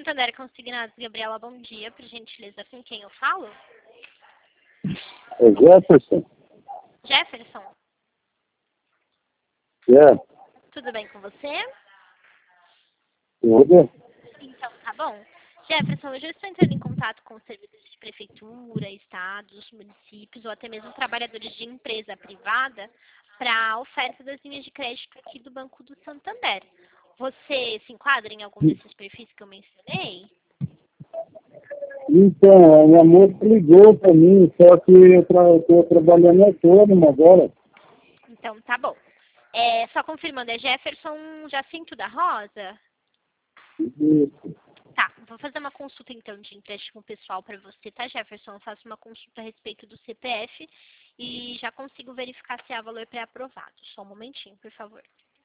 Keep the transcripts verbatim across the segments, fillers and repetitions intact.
Santander Consignados, Gabriela, bom dia. Por gentileza, com quem eu falo? É Jefferson? Jefferson, É, tudo bem com você? tudo? Então, tá bom. Jefferson, hoje eu estou entrando em contato com serviços de prefeitura, estados, municípios ou até mesmo trabalhadores de empresa privada para a oferta das linhas de crédito aqui do Banco do Santander. Você se enquadra em algum desses perfis que eu mencionei? Então, a minha moça ligou para mim, só que eu estou trabalhando autônomo agora. Então, tá bom. É, só confirmando, é Jefferson Jacinto da Rosa? Isso. Tá, vou fazer uma consulta então de empréstimo pessoal para você, tá, Jefferson? Eu faço uma consulta a respeito do C P F e já consigo verificar se há valor pré-aprovado. Só um momentinho, por favor.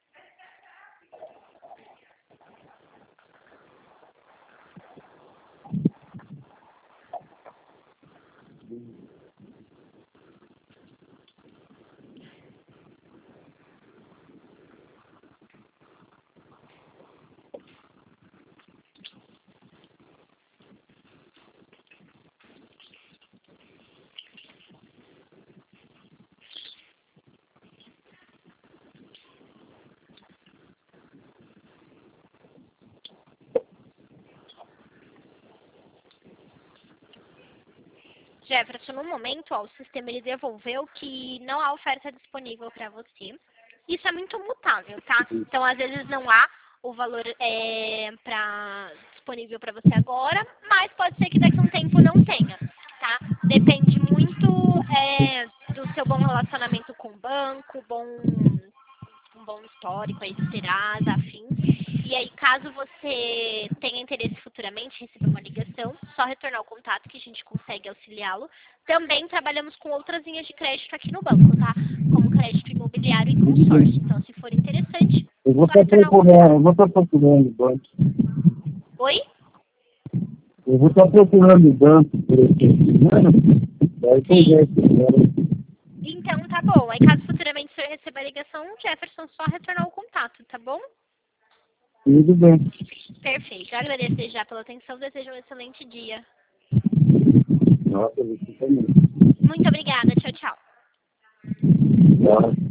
Jefferson, no momento, ó, o sistema ele devolveu que não há oferta disponível para você. Isso é muito mutável, tá? Então, às vezes não há o valor é, pra, disponível para você agora, mas pode ser que daqui a um tempo não tenha, tá? Depende muito é, do seu bom relacionamento com o banco, bom, um bom histórico aí de Serasa, afins. E aí, caso você tenha interesse futuramente em receber uma ligação, só retornar o contato que a gente consegue auxiliá-lo. Também trabalhamos com outras linhas de crédito aqui no banco, tá? Como crédito imobiliário e consórcio. Então, se for interessante, Eu vou só estar retornar o procurando, eu contato. vou estar procurando o banco. Oi? Eu vou estar procurando o banco por essa semana, daí Sim. conversa com ela. Então, tá bom. Aí, caso futuramente o senhor receba a ligação, Jefferson, só retornar o contato, tá bom? Tudo bem. Perfeito. Eu agradeço desde já pela atenção. Desejo um excelente dia. Nossa, você também. Muito obrigada. Tchau, tchau. Tá.